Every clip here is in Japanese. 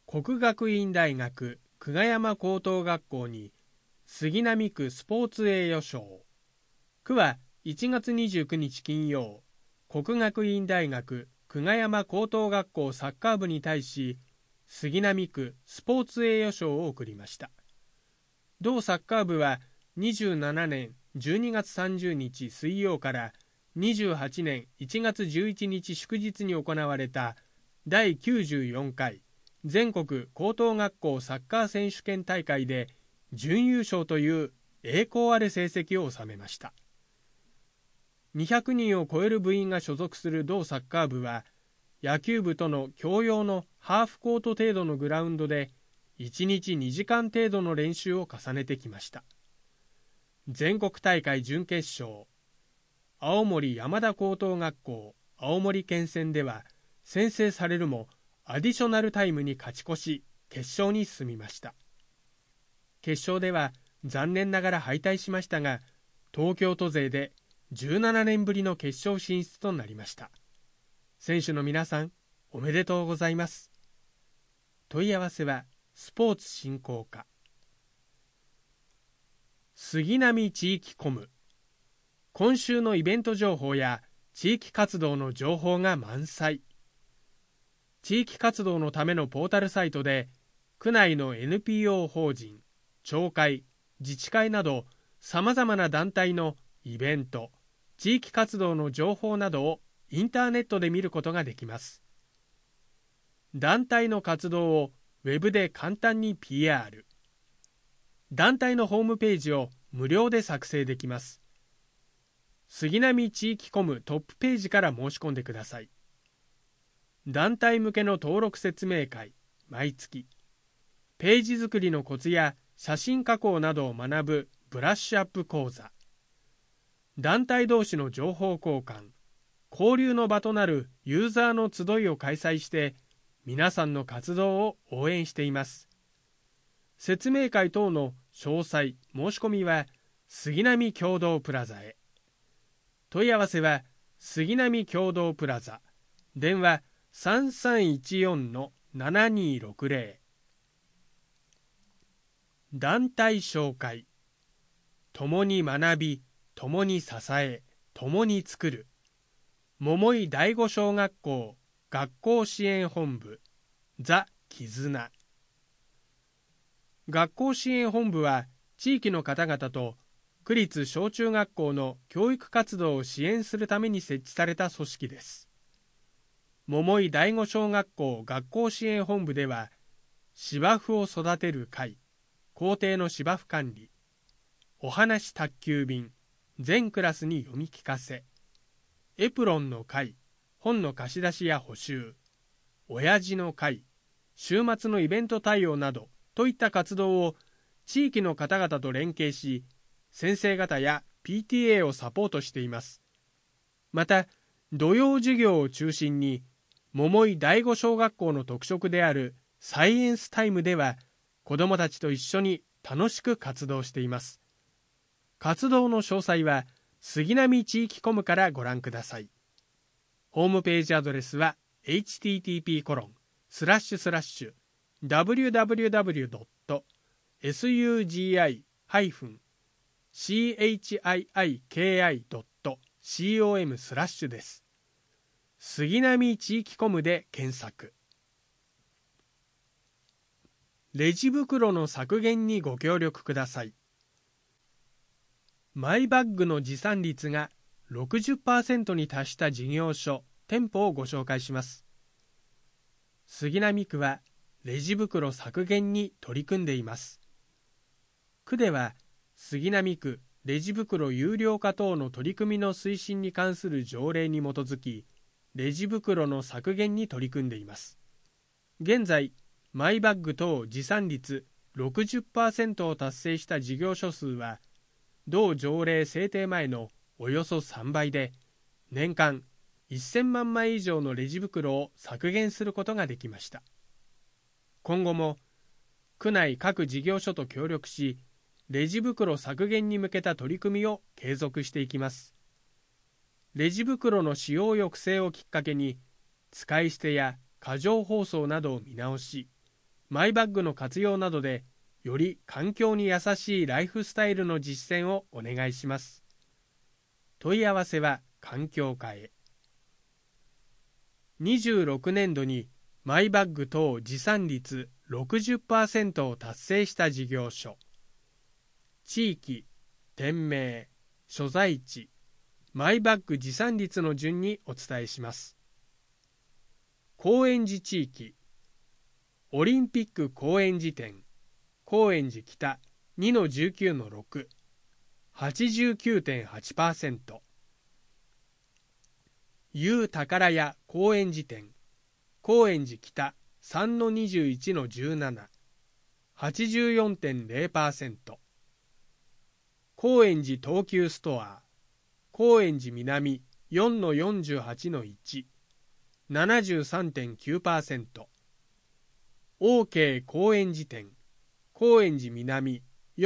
国学院大学久我山高等学校に杉並区スポーツ栄誉賞。区は1月29日金曜、国学院大学久我山高等学校サッカー部に対し、杉並区スポーツ栄誉賞を贈りました。同サッカー部は27年12月30日水曜から28年1月11日祝日に行われた第94回全国高等学校サッカー選手権大会で準優勝という栄光ある成績を収めました。200人を超える部員が所属する同サッカー部は、野球部との共用のハーフコート程度のグラウンドで1日2時間程度の練習を重ねてきました。全国大会準決勝、青森山田高等学校青森県戦では先制されるもアディショナルタイムに勝ち越し決勝に進みました。決勝では残念ながら敗退しましたが、東京都勢で17年ぶりの決勝進出となりました。選手の皆さん、おめでとうございます。問い合わせはスポーツ振興課。杉並地域コム。今週のイベント情報や地域活動の情報が満載。地域活動のためのポータルサイトで、区内の NPO 法人、町会、自治会などさまざまな団体のイベント、地域活動の情報などをインターネットで見ることができます。団体の活動をウェブで簡単に PR。団体のホームページを無料で作成できます。杉並地域コムトップページから申し込んでください。団体向けの登録説明会、毎月。ページ作りのコツや写真加工などを学ぶブラッシュアップ講座。団体同士の情報交換、交流の場となるユーザーの集いを開催して、皆さんの活動を応援しています。説明会等の詳細、申し込みは杉並共同プラザへ。問い合わせは杉並共同プラザ、電話3314-7260。団体紹介。共に学び、共に支え、共に作る。桃井第五小学校学校支援本部ザ・絆。学校支援本部は地域の方々と区立小中学校の教育活動を支援するために設置された組織です。桃井第五小学校学校支援本部では、芝生を育てる会、校庭の芝生管理、お話宅急便、全クラスに読み聞かせ、エプロンの会、本の貸し出しや補習、親父の会、週末のイベント対応などといった活動を地域の方々と連携し、先生方や PTA をサポートしています。また、土曜授業を中心に、桃井第五小学校の特色であるサイエンスタイムでは、子どもたちと一緒に楽しく活動しています。活動の詳細は、杉並地域コムからご覧ください。ホームページアドレスは http://www.sugi-chiki.com です。杉並地域コムで検索。レジ袋の削減にご協力ください。マイバッグの持参率が 60% に達した事業所、店舗をご紹介します。杉並区はレジ袋削減に取り組んでいます。区では杉並区レジ袋有料化等の取り組みの推進に関する条例に基づき、レジ袋の削減に取り組んでいます。現在、マイバッグ等持参率 60% を達成した事業所数は、同条例制定前のおよそ3倍で、年間1000万枚以上のレジ袋を削減することができました。今後も区内各事業所と協力し、レジ袋削減に向けた取り組みを継続していきます。レジ袋の使用抑制をきっかけに、使い捨てや過剰包装などを見直し、 マイバッグの活用などで、より環境に優しいライフスタイルの実践をお願いします。問い合わせは環境課へ。26年度にマイバッグ等持参率 60% を達成した事業所。地域、店名、所在地、マイバッグ持参率の順にお伝えします。高円寺地域、オリンピック高円寺店、高円寺北 2-19-6、89.8%。U 宝屋高円寺店、高円寺北 3-21-17、84.0%。高円寺東急ストア、高円寺南 4-48-1、73.9%。OK 高円寺店、高円寺南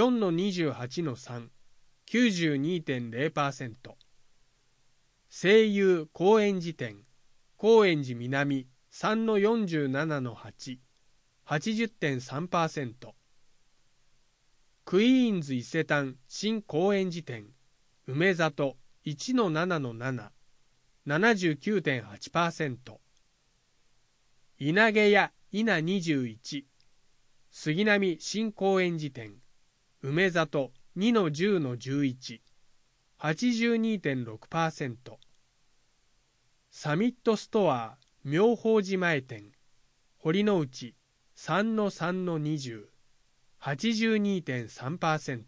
4-28-3、92.0%。西友高円寺店、高円寺南 3-47-8、80.3%。クイーンズ伊勢丹新高円寺店、梅里 1-7-7、79.8%。稲毛屋稲21、杉並新高円寺店、梅里 2-10-11、82.6%。サミットストア妙法寺前店、堀之内 3-3-20、82.3%。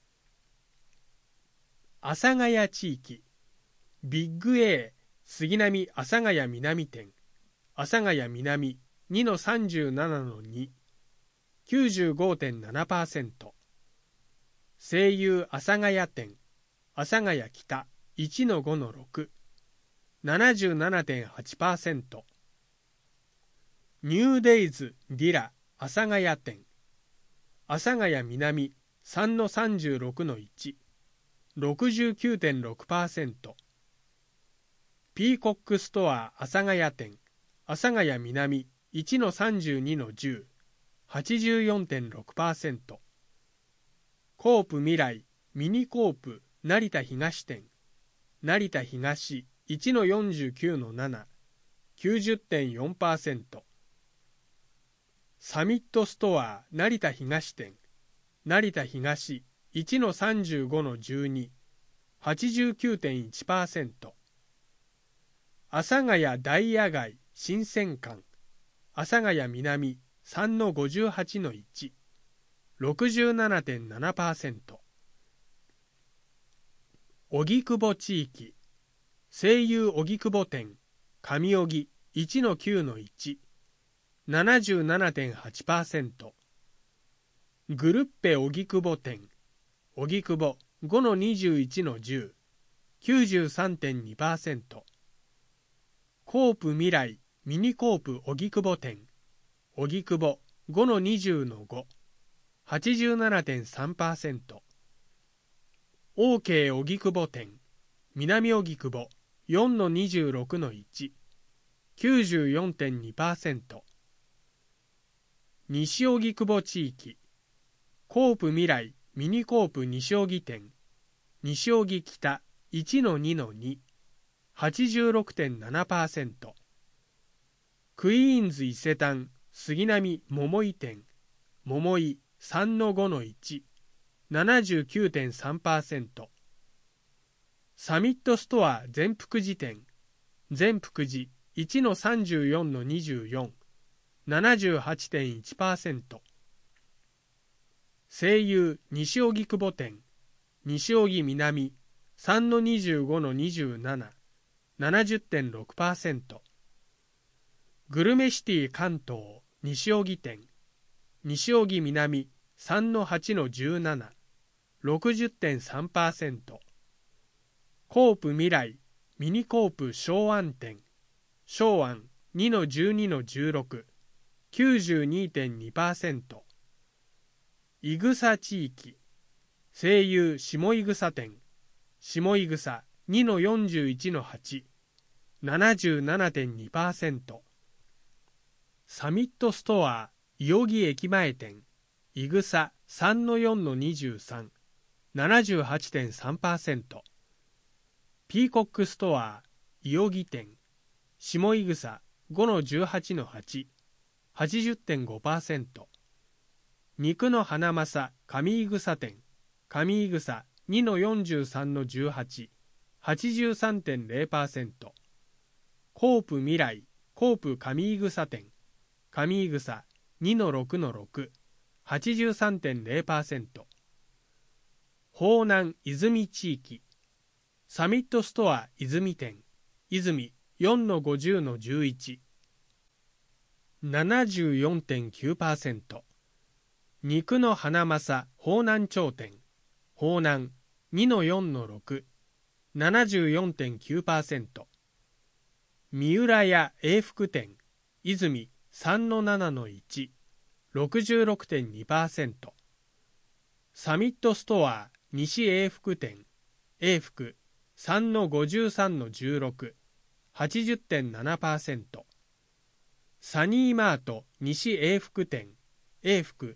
阿佐ヶ谷地域、ビッグ A 杉並阿佐ヶ谷南店、阿佐ヶ谷南 2-37-2、95.7%。西友阿佐ヶ谷店、阿佐ヶ谷北 1-5-6、77.8%。ニューデイズディラ阿佐ヶ谷店、阿佐ヶ谷南 3-36-1、69.6%。ピーコックストア阿佐ヶ谷店、阿佐ヶ谷南 1-32-10、84.6%。コープ未来ミニコープ成田東店、成田東 1-49-7、90.4%。サミットストア成田東店、成田東 1-35-12、89.1%。阿佐ヶ谷大野街新鮮館、阿佐ヶ谷南 3-58-1、67.7%。荻窪地域、西友荻窪店、上荻 1-9-1、77.8%。グルッペ荻窪店、荻窪 5-21-10、93.2%。コープ未来ミニコープ荻窪店、荻窪 5-20-5、87.3%。OK 荻窪店、南荻窪 4-26-1、94.2%。西荻窪地域、コープ未来ミニコープ西荻店、西荻北 1-2-2、86.7%。クイーンズ伊勢丹杉並桃井店、桃井 3-5-1、79.3%。サミットストア善福寺店、善福寺 1-34-24、78.1%。西友西荻窪店、西荻南 3-25-27、70.6%。グルメシティ関東西荻店、西荻南 3-8-17、60.3%。コープ未来ミニコープ松安店、松安 2-12-16、92.2%。いぐさ地域、西友下井草店、下井草 2-41-8、77.2%。サミットストア伊予木駅前店、いぐさ 3-4-23、78.3%。ピーコックストア、伊予木店、下いぐさ 5-18-8、80.5%。肉のハナマサ上いぐさ店、上いぐさ 2-43-18、83.0%。コープ未来、コープ上いぐさ店、上いぐさ 2-6-6、83.0%。方南泉地域、サミットストア泉店、泉 4-50-11、74.9%。肉のハナマサ方南町店、方南 2-4-6、74.9%。三浦屋永福店、泉 3-7-1、66.2%。サミットストア西永福店、永福 3-53-16、80.7%。サニーマート西永福店、永福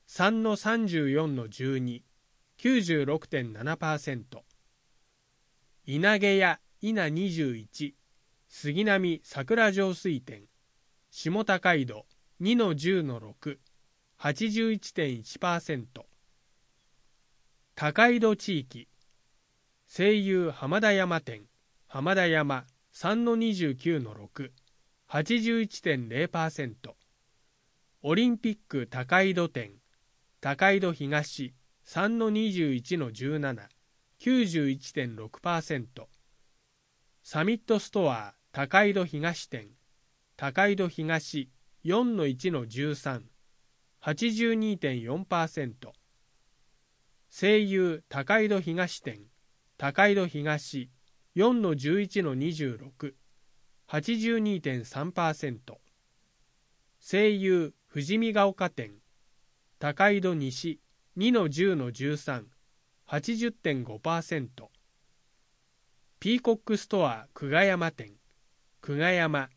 3-34-12、96.7%。稲毛屋稲21、杉並桜上水店、下高井戸 2-10-6、81.1%。高井戸地域、西友浜田山店、浜田山 3-29-6、81.0%。オリンピック高井戸店、高井戸東 3-21-17、91.6%。サミットストア高井戸東店、高井戸東 4-1-13、82.4%。西友高井戸東店、高井戸東 4-11-26、82.3%。西友富士見ヶ丘店、高井戸西 2-10-13、80.5%。ピーコックストア久我山店、久我山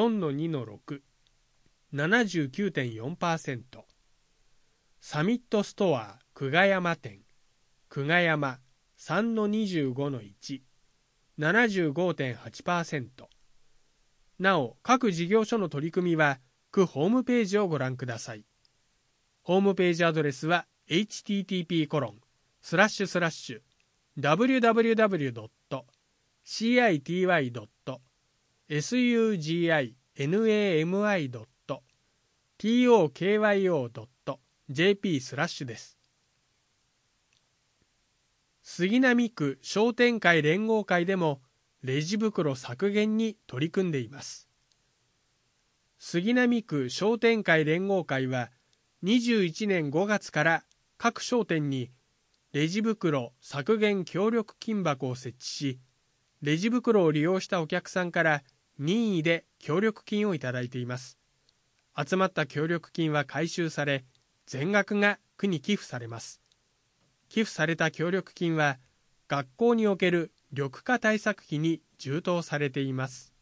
4-2-6、79.4%。サミットストア久我山店、久我山 3-25-1、75.8%。なお、各事業所の取り組みは、区ホームページをご覧ください。ホームページアドレスは http://www.city.sugoi.tokyo.jp/ です。杉並区商店会連合会でもレジ袋削減に取り組んでいます。杉並区商店会連合会は21年5月から各商店にレジ袋削減協力金箱を設置し、レジ袋を利用したお客さんから任意で協力金をいただいています。集まった協力金は回収され、全額が区に寄付されます。寄付された協力金は学校における緑化対策費に充当されています。